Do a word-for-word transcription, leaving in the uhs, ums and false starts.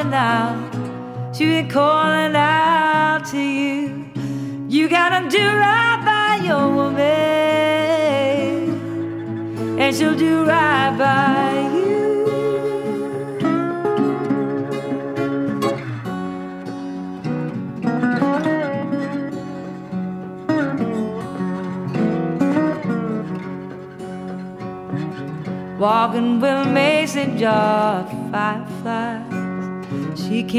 calling out, she'll be calling out to you. You gotta do right by your woman, and she'll do right by you. Walking with a mason jar of fireflies, she came